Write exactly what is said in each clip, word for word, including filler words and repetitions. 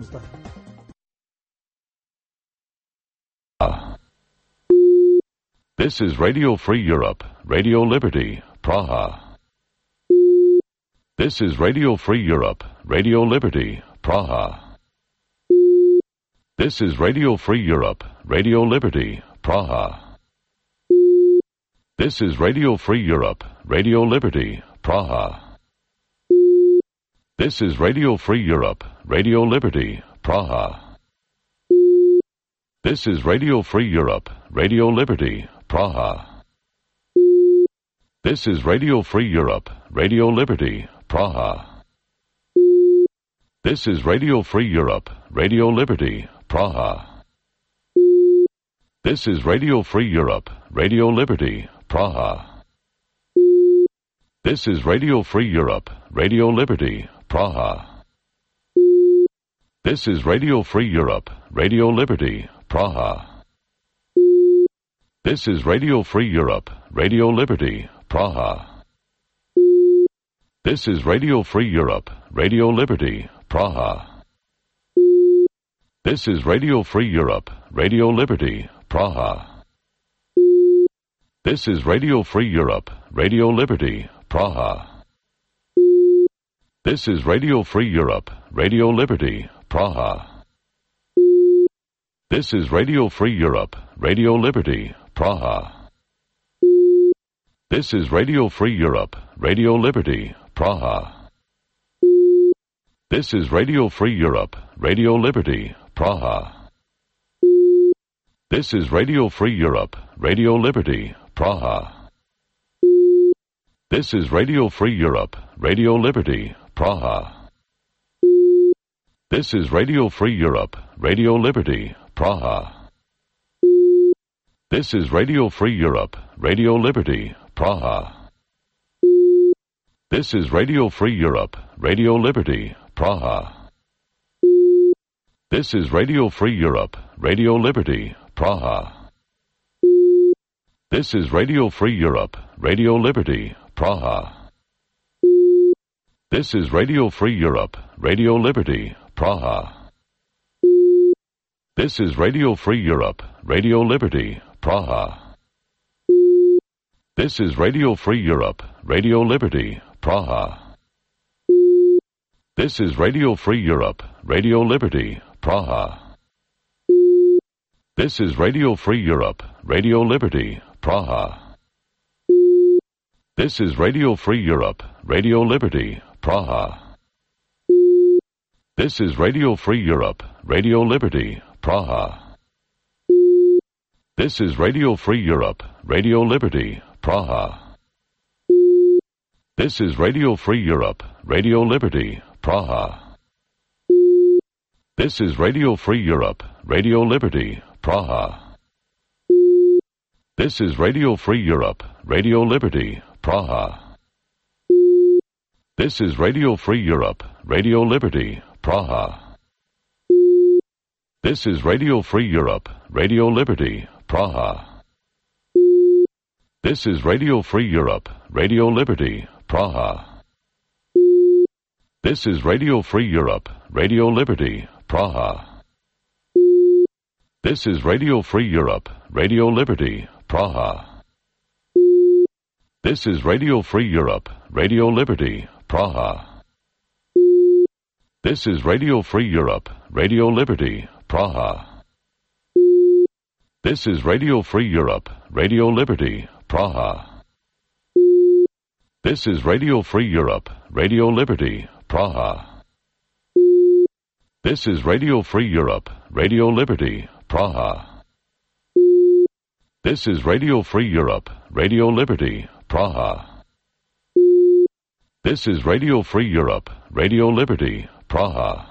مصطفى. This is Radio Free Europe, Radio Liberty, Praha. This is Radio Free Europe, Radio Liberty, Praha. This is Radio Free Europe, Radio Liberty, Praha. This is Radio Free Europe, Radio Liberty, Praha. This is Radio Free Europe, Radio Liberty, Praha. This is Radio Free Europe, Radio Liberty, Praha. This is Radio Free Europe, Radio Liberty, Praha. This is Radio Free Europe, Radio Liberty, Praha. This is Radio Free Europe, Radio Liberty, Praha. This is Radio Free Europe, Radio Liberty, Praha. This is Radio Free Europe, Radio Liberty, Praha. This is Radio Free Europe, Radio Liberty, Praha. This is Radio Free Europe, Radio Liberty, Praha. This is Radio Free Europe, Radio Liberty, Praha. This is Radio Free Europe, Radio Liberty, Praha. This is Radio Free Europe, Radio Liberty, Praha. This is Radio Free Europe, Radio Liberty, Praha. This is Radio Free Europe, Radio Liberty, Praha. This is Radio Free Europe, Radio Liberty, Praha. This is Radio Free Europe, Radio Liberty, Praha. This is Radio Free Europe, Radio Liberty, Praha. This is Radio Free Europe, Radio Liberty, Praha. This is Radio Free Europe, Radio Liberty, Praha. This is Radio Free Europe, Radio Liberty, Praha. This is Radio Free Europe, Radio Liberty, Praha. This is Radio Free Europe, Radio Liberty, Praha. This is Radio Free Europe, Radio Liberty, Praha. This is Radio Free Europe, Radio Liberty, Praha. This is Radio Free Europe, Radio Liberty, Praha. This is Radio Free Europe, Radio Liberty, Praha. This is Radio Free Europe, Radio Liberty, Praha. This is Radio Free Europe, Radio Liberty, Praha. This is Radio Free Europe, Radio Liberty, Praha. This is Radio Free Europe, Radio Liberty, Praha. This is Radio Free Europe, Radio Liberty, Praha. This is Radio Free Europe, Radio Liberty, Praha. This is Radio Free Europe, Radio Liberty, Praha. This is Radio Free Europe, Radio Liberty, Praha. This is Radio Free Europe, Radio Liberty, Praha. This is Radio Free Europe, Radio Liberty, Praha. This is Radio Free Europe, Radio Liberty, Praha. This is Radio Free Europe, Radio Liberty, Praha. This is Radio Free Europe, Radio Liberty, Praha. This is Radio Free Europe, Radio Liberty, Praha. This is Radio Free Europe, Radio Liberty, Praha. This is Radio Free Europe, Radio Liberty, Praha. This is Radio Free Europe, Radio Liberty, Praha. This is Radio Free Europe, Radio Liberty, Praha. This is Radio Free Europe, Radio Liberty, Praha.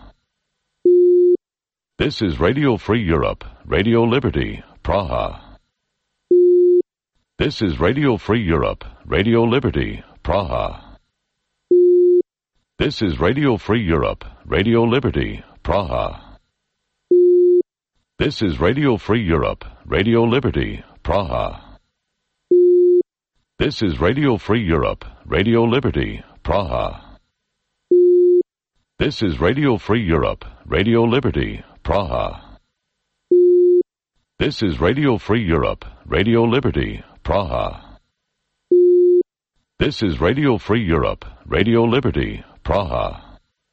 This is Radio Free Europe, Radio Liberty, Praha. This is Radio Free Europe, Radio Liberty, Praha. This is Radio Free Europe, Radio Liberty, Praha. This is Radio Free Europe, Radio Liberty, Praha. This is Radio Free Europe, Radio Liberty, Praha. This is Radio Free Europe, Radio Liberty, Praha. This is Radio Free Europe, Radio Liberty, Praha. This is Radio Free Europe, Radio Liberty, Praha.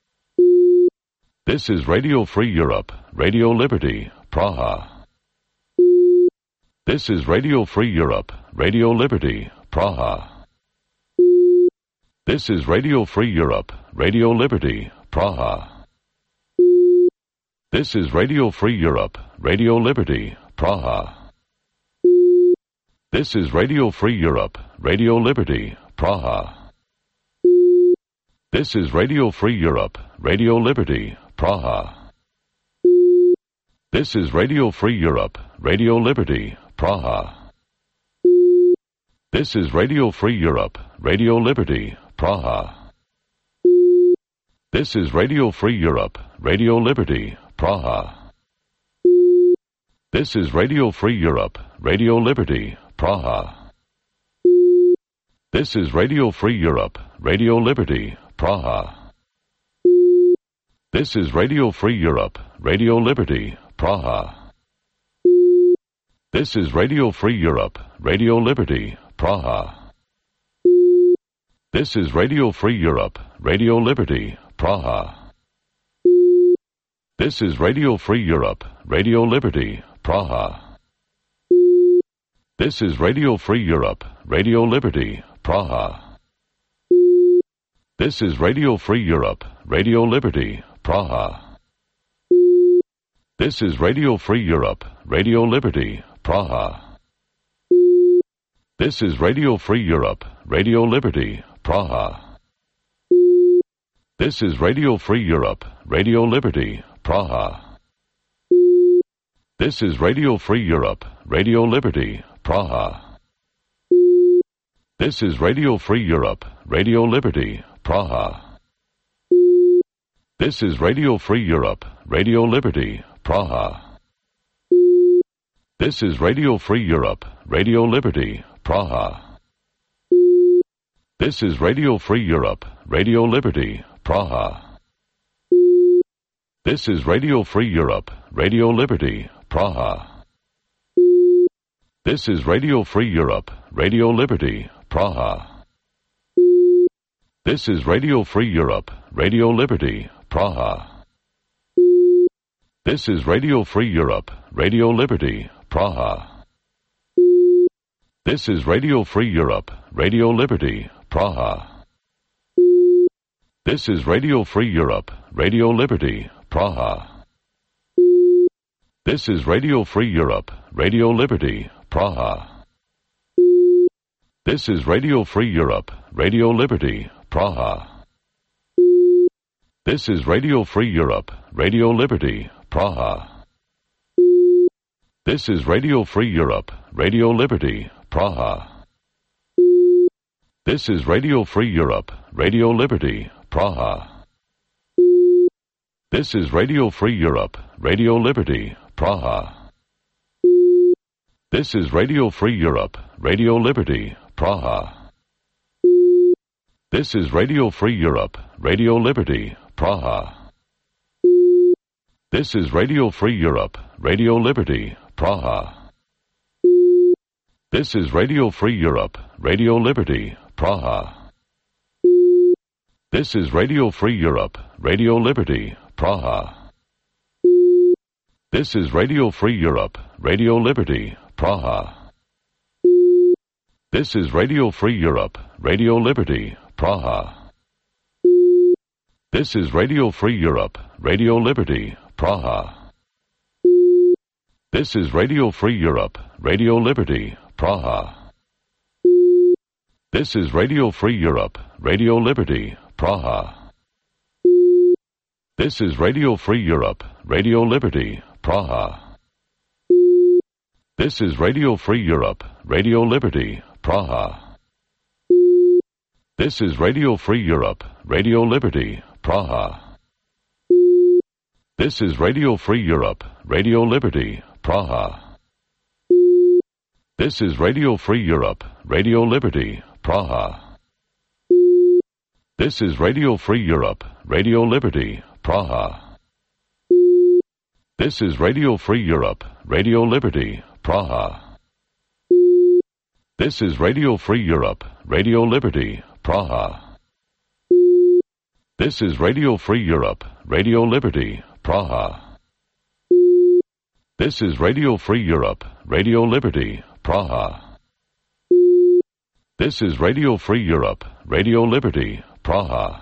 This is Radio Free Europe, Radio Liberty, Praha. This is Radio Free Europe, Radio Liberty, Praha. This is Radio Free Europe, Radio Liberty, Praha. This is Radio Free Europe, Radio Liberty, Praha. This is Radio Free Europe, Radio Liberty, Praha. This is Radio Free Europe, Radio Liberty, Praha. This is Radio Free Europe, Radio Liberty, Praha. This is Radio Free Europe, Radio Liberty, Praha. This is Radio Free Europe, Radio Liberty, Praha. This is Radio Free Europe, Radio Liberty, Praha. This is Radio Free Europe, Radio Liberty, Praha. This is Radio Free Europe, Radio Liberty, Praha. This is Radio Free Europe, Radio Liberty, Praha. This is Radio Free Europe, Radio Liberty, Praha. This is Radio Free Europe, Radio Liberty, Praha. This is Radio Free Europe, Radio Liberty, Praha. This is Radio Free Europe, Radio Liberty, Praha. This is Radio Free Europe, Radio Liberty, Praha. This is Radio Free Europe, Radio Liberty, Praha. This is Radio Free Europe, Radio Liberty, Praha. This is Radio Free Europe, Radio Liberty, Praha. This is Radio Free Europe, Radio Liberty, Praha. This is Radio Free Europe, Radio Liberty, Praha. This is Radio Free Europe, Radio Liberty, Praha. This is Radio Free Europe, Radio Liberty, Praha. This is Radio Free Europe, Radio Liberty, Praha. This is Radio Free Europe, Radio Liberty, Praha. This is Radio Free Europe, Radio Liberty, Praha. This is Radio Free Europe, Radio Liberty, Praha. This is Radio Free Europe, Radio Liberty, Praha. This is Radio Free Europe, Radio Liberty, Praha. This is Radio Free Europe, Radio Liberty, Praha. This is Radio Free Europe, Radio Liberty, Praha. This is Radio Free Europe, Radio Liberty, Praha. This is Radio Free Europe, Radio Liberty, Praha. This is Radio Free Europe, Radio Liberty, Praha. This is Radio Free Europe, Radio Liberty, Praha. This is Radio Free Europe, Radio Liberty, Praha. This is Radio Free Europe, Radio Liberty, Praha. This is Radio Free Europe, Radio Liberty, Praha. This is Radio Free Europe, Radio Liberty, Praha. This is Radio Free Europe, Radio Liberty, Praha. This is Radio Free Europe, Radio Liberty, Praha. This is Radio Free Europe, Radio Liberty, Praha. This is Radio Free Europe, Radio Liberty, Praha. This is Radio Free Europe, Radio Liberty, Praha. This is Radio Free Europe, Radio Liberty, Praha. This is Radio Free Europe, Radio Liberty, Praha. This is Radio Free Europe, Radio Liberty, Praha. This is Radio Free Europe, Radio Liberty, Praha. This is Radio Free Europe, Radio Liberty, Praha. This is Radio Free Europe, Radio Liberty, Praha. This is Radio Free Europe, Radio Liberty, Praha. This is Radio Free Europe, Radio Liberty, Praha. This is Radio Free Europe, Radio Liberty, Praha. This is Radio Free Europe, Radio Liberty, Praha. This is Radio Free Europe, Radio Liberty, Praha. This is Radio Free Europe, Radio Liberty, Praha.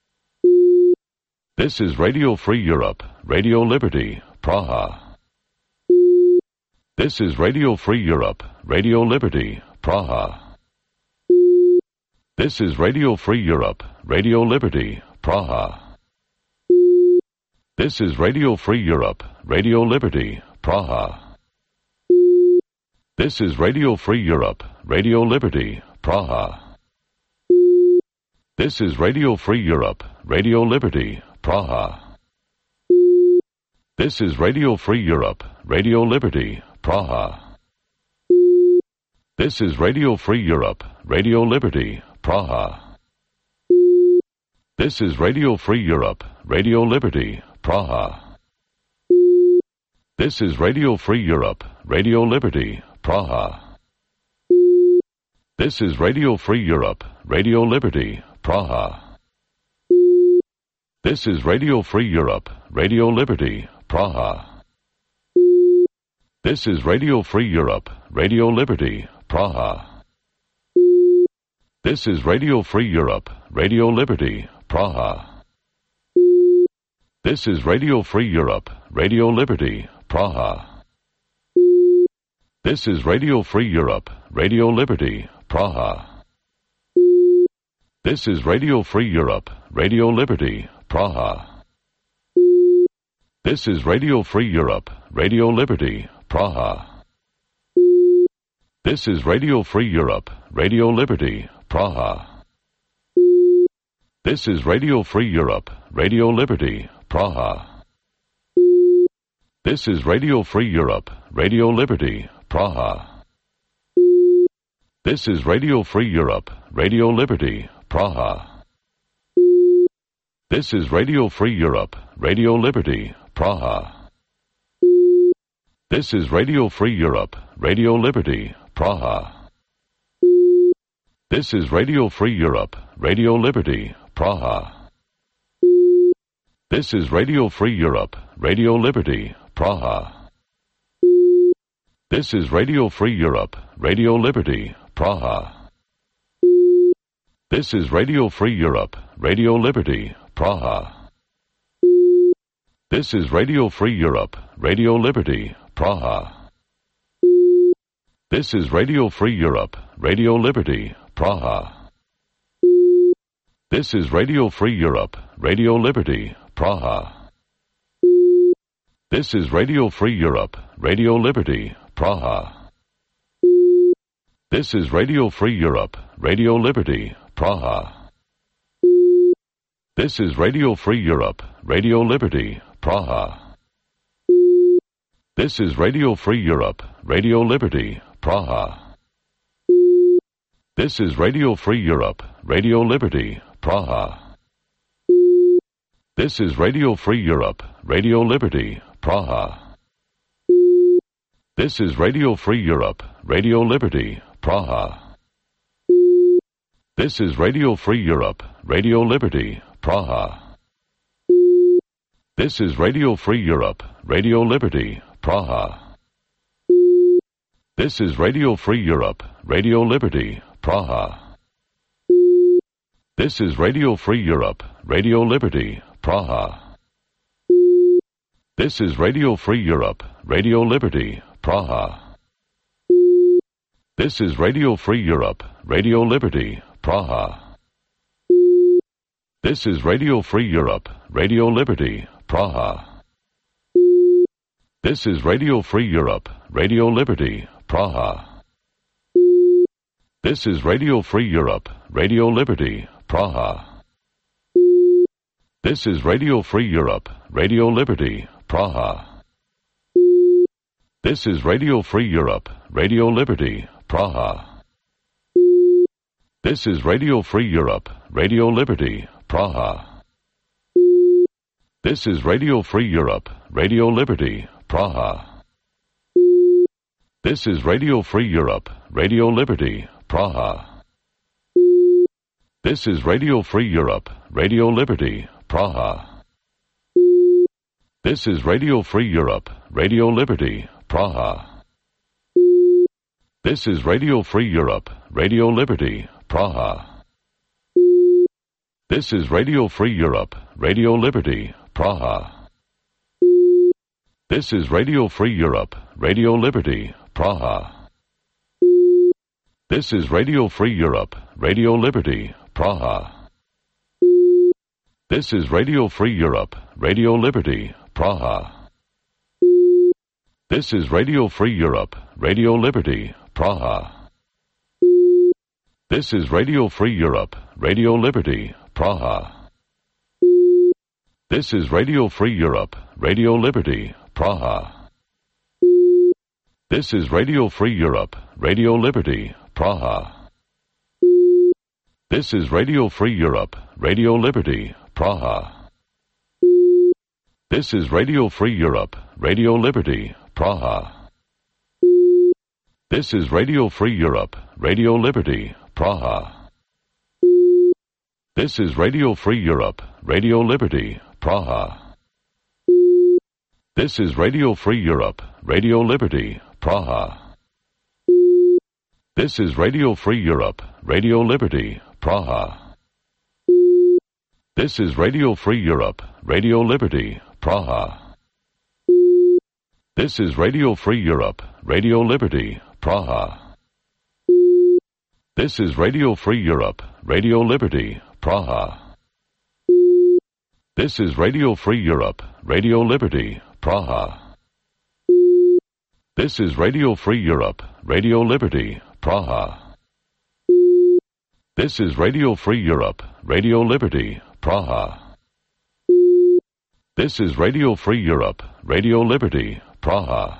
This is Radio Free Europe, Radio Liberty, Praha. This is Radio Free Europe, Radio Liberty, Praha. This is Radio Free Europe, Radio Liberty, Praha. This is Radio Free Europe, Radio Liberty, Praha. This is Radio Free Europe, Radio Liberty, Praha. This is Radio Free Europe, Radio Liberty, Praha. This is Radio Free Europe, Radio Liberty, Praha. This is Radio Free Europe, Radio Liberty, Praha. This is Radio Free Europe, Radio Liberty, Praha. This is Radio Free Europe, Radio Liberty, Praha. This is Radio Free Europe, Radio Liberty, Praha. This is Radio Free Europe, Radio Liberty, Praha. This is Radio Free Europe, Radio Liberty, Praha. This is Radio Free Europe, Radio Liberty, Praha. This is Radio Free Europe, Radio Liberty, Praha. This is Radio Free Europe, Radio Liberty, Praha. This is Radio Free Europe, Radio Liberty, Praha. This is Radio Free Europe, Radio Liberty, Praha. This is Radio Free Europe, Radio Liberty, Praha. This is Radio Free Europe, Radio Liberty, Praha. This is Radio Free Europe, Radio Liberty, Praha. This is Radio Free Europe, Radio Liberty, Praha. This is Radio Free Europe, Radio Liberty, Praha. This is Radio Free Europe, Radio Liberty, Praha. This is Radio Free Europe, Radio Liberty, Praha. This is Radio Free Europe, Radio Liberty, Praha. This is Radio Free Europe, Radio Liberty, Praha. This is Radio Free Europe, Radio Liberty, Praha. This is Radio Free Europe, Radio Liberty, Praha. This is Radio Free Europe, Radio Liberty, Praha. This is Radio Free Europe, Radio Liberty, Praha. This is Radio Free Europe, Radio Liberty, Praha. This is Radio Free Europe, Radio Liberty, Praha. This is Radio Free Europe, Radio Liberty, Praha. This is Radio Free Europe, Radio Liberty, Praha. This is Radio Free Europe, Radio Liberty, Praha. This is Radio Free Europe, Radio Liberty, Praha. This is Radio Free Europe, Radio Liberty, Praha. This is Radio Free Europe, Radio Liberty, Praha. This is Radio Free Europe, Radio Liberty, Praha. This is Radio Free Europe, Radio Liberty, Praha. This is Radio Free Europe, Radio Liberty, Praha. This is Radio Free Europe, Radio Liberty, Praha. This is Radio Free Europe, Radio Liberty, Praha. This is Radio Free Europe, Radio Liberty, Praha. This is Radio Free Europe, Radio Liberty, Praha. This is Radio Free Europe, Radio Liberty, Praha. This is Radio Free Europe, Radio Liberty, Praha. This is Radio Free Europe, Radio Liberty, Praha. This is Radio Free Europe, Radio Liberty, Praha. This is Radio Free Europe, Radio Liberty, Praha. This is Radio Free Europe, Radio Liberty, Praha. This is Radio Free Europe, Radio Liberty, Praha. This is Radio Free Europe, Radio Liberty, Praha. This is Radio Free Europe, Radio Liberty, Praha. This is Radio Free Europe, Radio Liberty, Praha. This is Radio Free Europe, Radio Liberty, Praha. This is Radio Free Europe, Radio Liberty, Praha. This is Radio Free Europe, Radio Liberty, Praha. This is Radio Free Europe, Radio Liberty, Praha. This is Radio Free Europe, Radio Liberty, Praha. This is Radio Free Europe, Radio Liberty, Praha. This is Radio Free Europe, Radio Liberty, Praha. This is Radio Free Europe, Radio Liberty, Praha. This is Radio Free Europe, Radio Liberty, Praha. This is Radio Free Europe, Radio Liberty, Praha. This is Radio Free Europe, Radio Liberty, Praha. This is Radio Free Europe, Radio Liberty, Praha. This is Radio Free Europe, Radio Liberty, Praha. This is Radio Free Europe, Radio Liberty, Praha. This is Radio Free Europe, Radio Liberty, Praha. This is Radio Free Europe, Radio Liberty, Praha. This is Radio Free Europe, Radio Liberty, Praha. This is Radio Free Europe, Radio Liberty, Praha. This is Radio Free Europe, Radio Liberty, Praha. This is Radio Free Europe, Radio Liberty, Praha.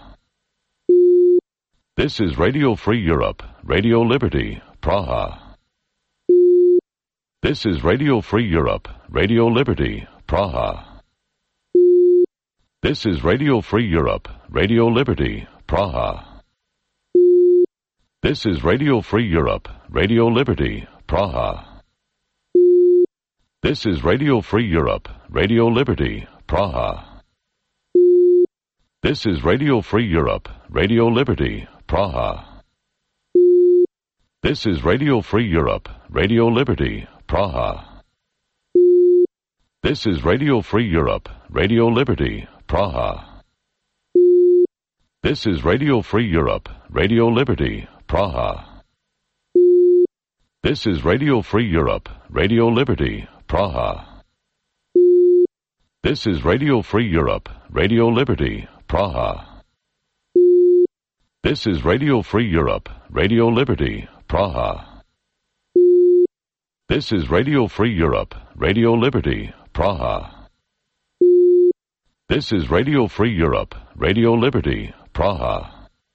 This is Radio Free Europe, Radio Liberty, Praha. This is Radio Free Europe, Radio Liberty, Praha. This is Radio Free Europe, Radio Liberty, Praha. This is Radio Free Europe, Radio Liberty, Praha. This is Radio Free Europe, Radio Liberty, Praha. This is Radio Free Europe, Radio Liberty, Praha. This is Radio Free Europe, Radio Liberty, Praha. This is Radio Free Europe, Radio Liberty, Praha. This is Radio Free Europe, Radio Liberty, Praha. This is Radio Free Europe, Radio Liberty, Praha. This is Radio Free Europe, Radio Liberty, Praha. This is Radio Free Europe, Radio Liberty, Praha. This is Radio Free Europe, Radio Liberty, Praha. This is Radio Free Europe, Radio Liberty, Praha.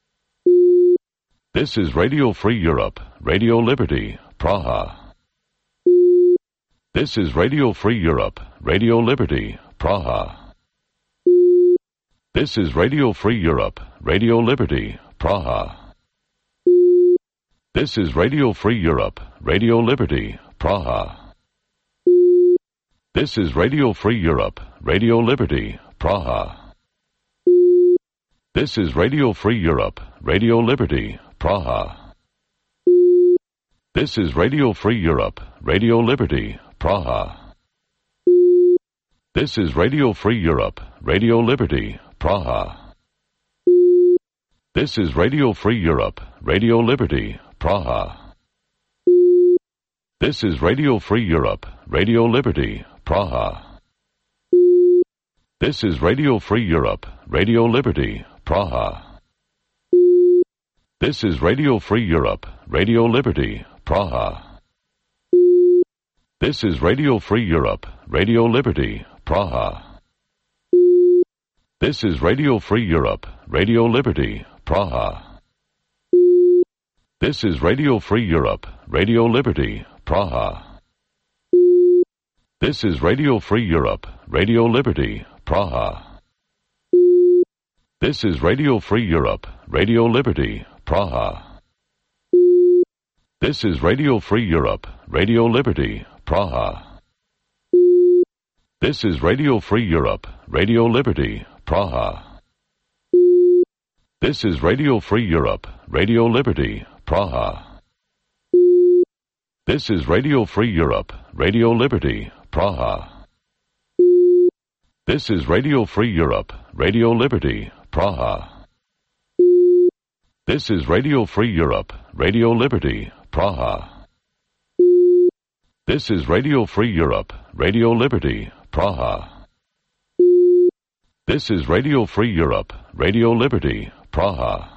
This is Radio Free Europe, Radio Liberty, Praha. This is Radio Free Europe, Radio Liberty, Praha. This is Radio Free Europe, Radio Liberty, Praha. This is Radio Free Europe, Radio Liberty, Praha. This is Radio Free Europe, Radio Liberty, Praha. This is Radio Free Europe, Radio Liberty, Praha. This is Radio Free Europe, Radio Liberty, Praha. This is Radio Free Europe, Radio Liberty, Praha. This is Radio Free Europe, Radio Liberty, Praha. This is Radio Free Europe, Radio Liberty, Praha. This is Radio Free Europe, Radio Liberty, Praha. This is Radio Free Europe, Radio Liberty, Praha. This is Radio Free Europe, Radio Liberty, Praha. This is Radio Free Europe, Radio Liberty, Praha. This is Radio Free Europe, Radio Liberty, Praha. This is Radio Free Europe, Radio Liberty, Praha. This is Radio Free Europe, Radio Liberty, Praha. This is Radio Free Europe, Radio Liberty, Praha. This is Radio Free Europe, Radio Liberty, Praha. This is Radio Free Europe, Radio Liberty, Praha. This is Radio Free Europe, Radio Liberty, Praha. This is Radio Free Europe, Radio Liberty, Praha. This is Radio Free Europe, Radio Liberty, Praha. This is Radio Free Europe, Radio Liberty, Praha. This is Radio Free Europe, Radio Liberty, Praha.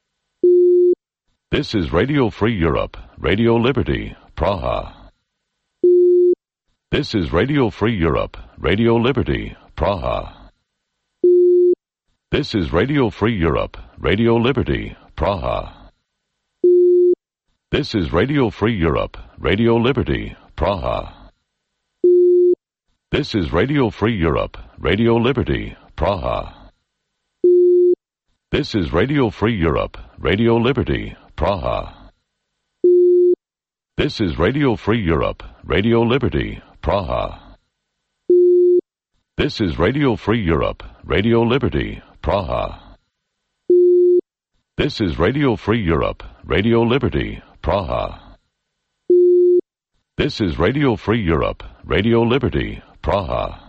This is Radio Free Europe, Radio Liberty, Praha. This is Radio Free Europe, Radio Liberty, Praha. This is Radio Free Europe, Radio Liberty, Praha. This is Radio Free Europe, Radio Liberty, Praha. This is Radio Free Europe, Radio Liberty, Praha. This is Radio Free Europe, Radio Liberty, Praha. This is Radio Free Europe, Radio Liberty, Praha. This is Radio Free Europe, Radio Liberty, Praha. This is Radio Free Europe, Radio Liberty, Praha. This is Radio Free Europe, Radio Liberty, Praha.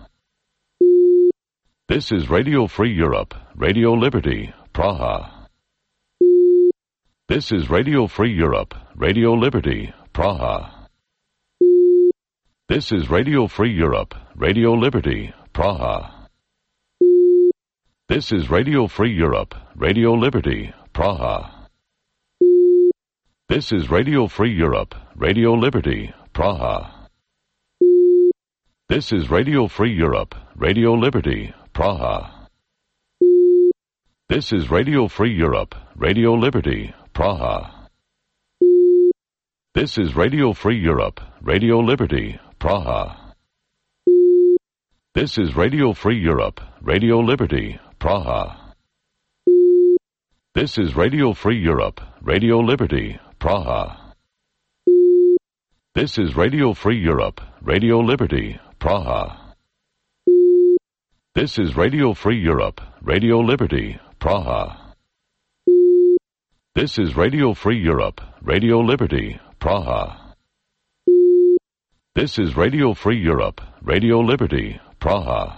This is Radio Free Europe, Radio Liberty, Praha. This is Radio Free Europe, Radio Liberty, Praha. This is Radio Free Europe, Radio Liberty, Praha. This is Radio Free Europe, Radio Liberty, Praha. This is Radio Free Europe, Radio Liberty, Praha. This is Radio Free Europe, Radio Liberty, Praha. This is Radio Free Europe, Radio Liberty, Praha. This is Radio Free Europe, Radio Liberty, Praha. This is Radio Free Europe, Radio Liberty, Praha. This is Radio Free Europe, Radio Liberty, Praha. This is Radio Free Europe, Radio Liberty, Praha. This is Radio Free Europe, Radio Liberty, Praha. This is Radio Free Europe, Radio Liberty, Praha. This is Radio Free Europe, Radio Liberty, Praha.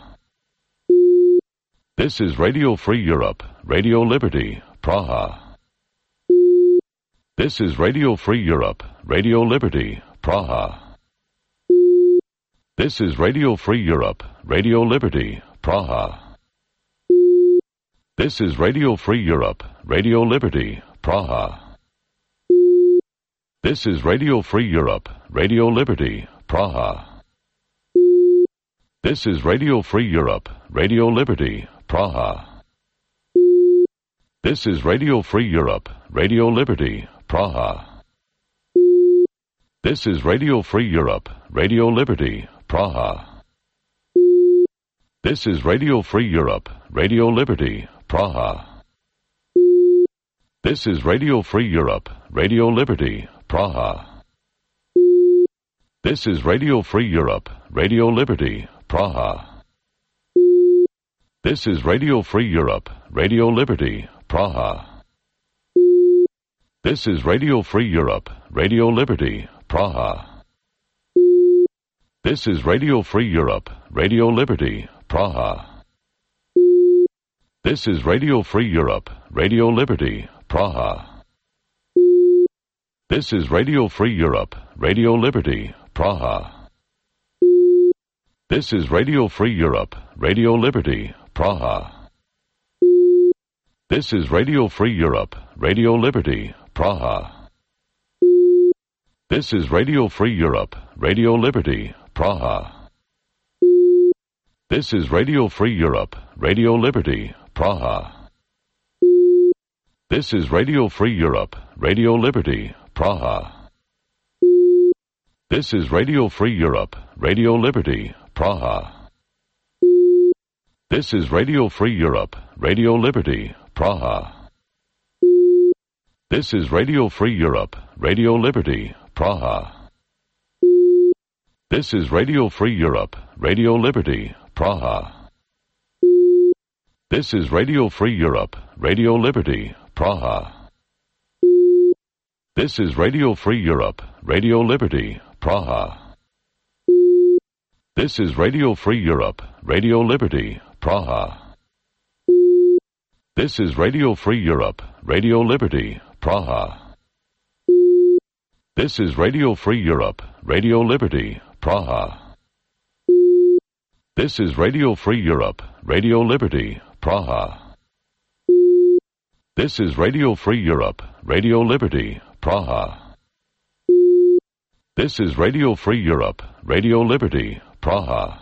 This is Radio Free Europe, Radio Liberty, Praha. This is Radio Free Europe, Radio Liberty, Praha. This is Radio Free Europe, Radio Liberty, Praha. This is Radio Free Europe, Radio Liberty, Praha. This is Radio Free Europe, Radio Liberty, Praha. This is Radio Free Europe, Radio Liberty, Praha. This is Radio Free Europe, Radio Liberty, Praha. This is Radio Free Europe, Radio Liberty, Praha. This is Radio Free Europe, Radio Liberty, Praha. This is Radio Free Europe, Radio Liberty, Praha. This is Radio Free Europe, Radio Liberty, Praha. This is Radio Free Europe, Radio Liberty, Praha. This is Radio Free Europe, Radio Liberty, Praha. This is Radio Free Europe, Radio Liberty, Praha. This is Radio Free Europe, Radio Liberty, Praha. This is Radio Free Europe, Radio Liberty, Praha. This is Radio Free Europe, Radio Liberty, Praha. This is Radio Free Europe, Radio Liberty, Praha. This is Radio Free Europe, Radio Liberty, Praha. This is Radio Free Europe, Radio Liberty, Praha. This is Radio Free Europe, Radio Liberty, Praha. This is Radio Free Europe, Radio Liberty, Praha. This is Radio Free Europe, Radio Liberty, Praha. This is Radio Free Europe, Radio Liberty, Praha. This is Radio Free Europe, Radio Liberty, Praha. This is Radio Free Europe, Radio Liberty, Praha. This is Radio Free Europe, Radio Liberty, Praha. This is Radio Free Europe, Radio Liberty, Praha. This is Radio Free Europe, Radio Liberty, Praha. This is Radio Free Europe, Radio Liberty, Praha. This is Radio Free Europe, Radio Liberty, Praha. This is Radio Free Europe, Radio Liberty, Praha. This is Radio Free Europe, Radio Liberty, Praha.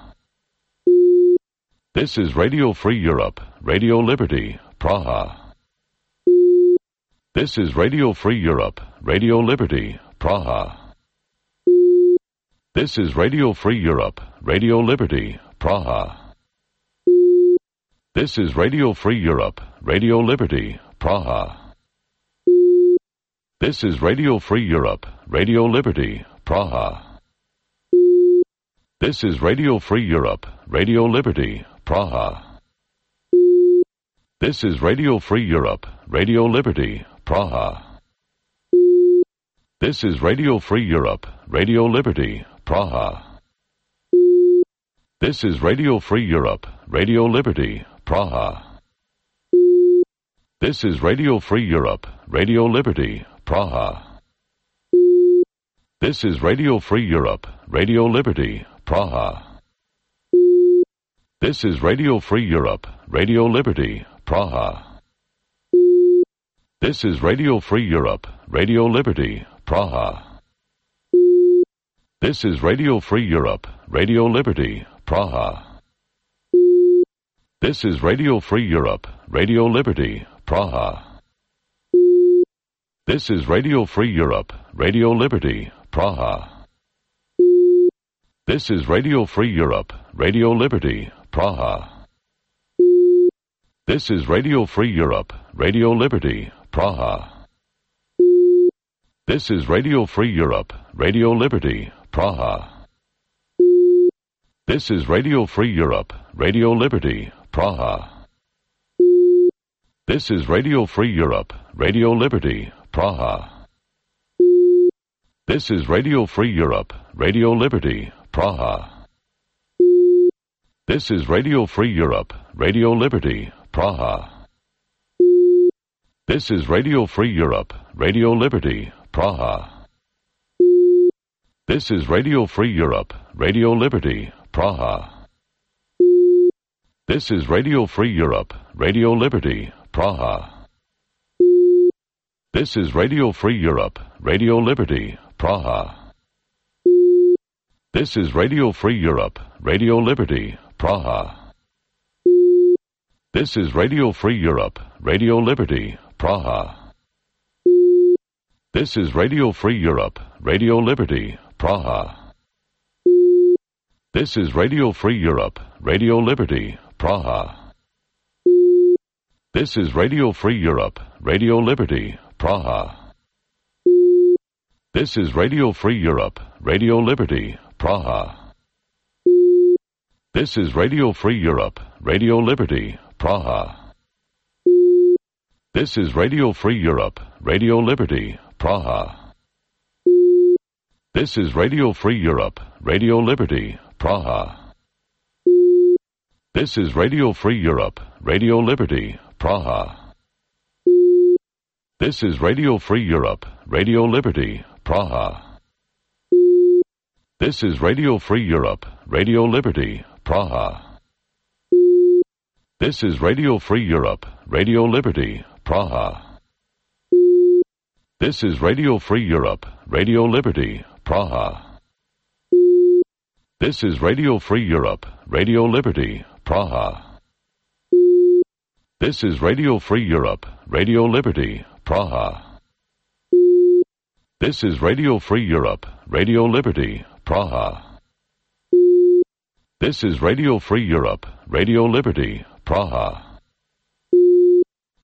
This is Radio Free Europe, Radio Liberty, Praha. This is Radio Free Europe, Radio Liberty, Praha. This is Radio Free Europe, Radio Liberty, Praha. This is Radio Free Europe, Radio Liberty, Praha. This is Radio Free Europe, Radio Liberty, Praha. This is Radio Free Europe, Radio Liberty, Praha. This is Radio Free Europe, Radio Liberty, Praha. This is Radio Free Europe, Radio Liberty, Praha. This is Radio Free Europe, Radio Liberty, Praha. This is Radio Free Europe, Radio Liberty, Praha. This is Radio Free Europe, Radio Liberty, Praha. This is Radio Free Europe, Radio Liberty, Praha. This is Radio Free Europe, Radio Liberty, Praha. This is Radio Free Europe, Radio Liberty, Praha. This is Radio Free Europe, Radio Liberty, Praha. This is Radio Free Europe, Radio Liberty, Praha. This is Radio Free Europe, Radio Liberty, Praha. This is Radio Free Europe, Radio Liberty, Praha. This is Radio Free Europe, Radio Liberty, Praha. This is Radio Free Europe, Radio Liberty, Praha. This is Radio Free Europe, Radio Liberty, Praha. This is Radio Free Europe, Radio Liberty, Praha. This is Radio Free Europe, Radio Liberty, Praha. This is Radio Free Europe, Radio Liberty, Praha. This is Radio Free Europe, Radio Liberty, Praha. This is Radio Free Europe, Radio Liberty, Praha. This is Radio Free Europe, Radio Liberty, Praha. This is Radio Free Europe, Radio Liberty, Praha. This is Radio Free Europe, Radio Liberty, Praha. This is Radio Free Europe, Radio Liberty, Praha. This is Radio Free Europe, Radio Liberty, Praha. This is Radio Free Europe, Radio Liberty, Praha. This is Radio Free Europe, Radio Liberty, Praha. This is Radio Free Europe, Radio Liberty, Praha. This is Radio Free Europe, Radio Liberty, Praha. This is Radio Free Europe, Radio Liberty, Praha. This is Radio Free Europe, Radio Liberty, Praha. This is Radio Free Europe, Radio Liberty, Praha. This is Radio Free Europe, Radio Liberty, Praha. This is Radio Free Europe, Radio Liberty, Praha. This is Radio Free Europe, Radio Liberty, Praha. This is Radio Free Europe, Radio Liberty, Praha. This is Radio Free Europe, Radio Liberty, Praha. This is Radio Free Europe, Radio Liberty, Praha. This is Radio Free Europe, Radio Liberty, Praha.